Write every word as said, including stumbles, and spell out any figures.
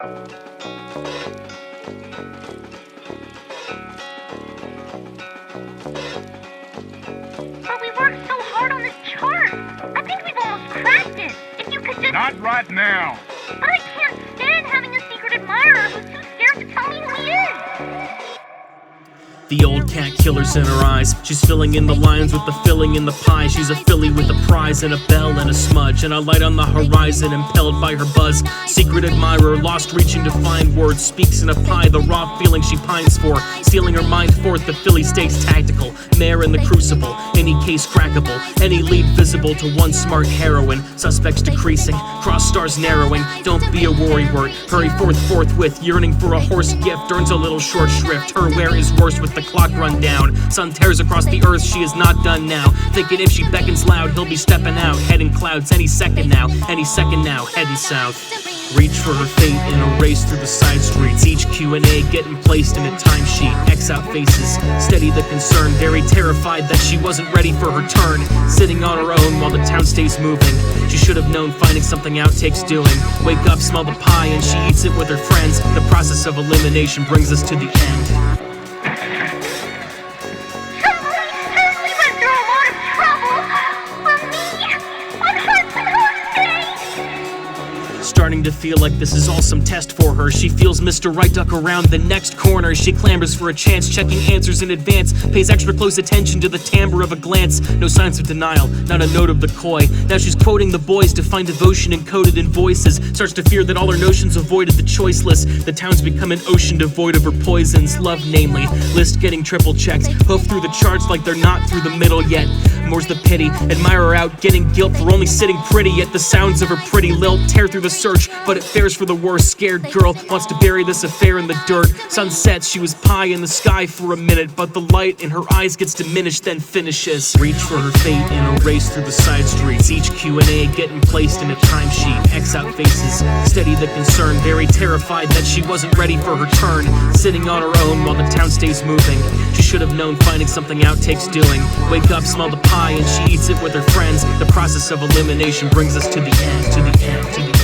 But we worked so hard on this chart. I think we've almost cracked it. If you could just... Not right now. But I can't stand having a secret admirer who's too scared to tell me who he is. The old cat killer's in her eyes. She's filling in the lines with the filling in the pie. She's a filly with a prize and a bell and a smudge, and a light on the horizon impelled by her buzz. Secret admirer, lost reaching to find words, speaks in a pie, the raw feeling she pines for. Stealing her mind forth, the filly stays tactical. Mare in the crucible, any case crackable. Any lead visible to one smart heroine. Suspects decreasing, cross stars narrowing. Don't be a worrywart, hurry forth forthwith. Yearning for a horse gift, earns a little short shrift. Her wear is worse with the clock run down. Sun tears across the earth, she is not done now. Thinking if she beckons loud, he'll be stepping out. Heading clouds any second now, any second now, heading south. Reach for her fate in a race through the side streets. Each Q and A getting placed in a timesheet. X out faces, steady the concern. Very terrified that she wasn't ready for her turn. Sitting on her own while the town stays moving. She should have known finding something out takes doing. Wake up, smell the pie, and she eats it with her friends. The process of elimination brings us to the end. Starting to feel like this is all some test for her. She feels Mister Right duck around the next corner. She clambers for a chance, checking answers in advance. Pays extra close attention to the timbre of a glance. No signs of denial, not a note of the coy. Now she's quoting the boys to find devotion encoded in voices. Starts to fear that all her notions avoided the choiceless. The town's become an ocean devoid of her poisons. Love namely, list getting triple checked. Hoof through the charts like they're not through the middle yet. More's the pity, admire her out getting guilt for only sitting pretty. Yet the sounds of her pretty lilt tear through the search, but it fares for the worst. Scared girl wants to bury this affair in the dirt. Sun sets, she was pie in the sky for a minute, but the light in her eyes gets diminished, then finishes. Reach for her fate in a race through the side streets. Each Q and A getting placed in a timesheet. X out faces, steady the concern. Very terrified that she wasn't ready for her turn. Sitting on her own while the town stays moving. She should have known finding something out takes doing. Wake up, smell the pie, and she eats it with her friends. The process of elimination brings us to the end, to the end, to the end.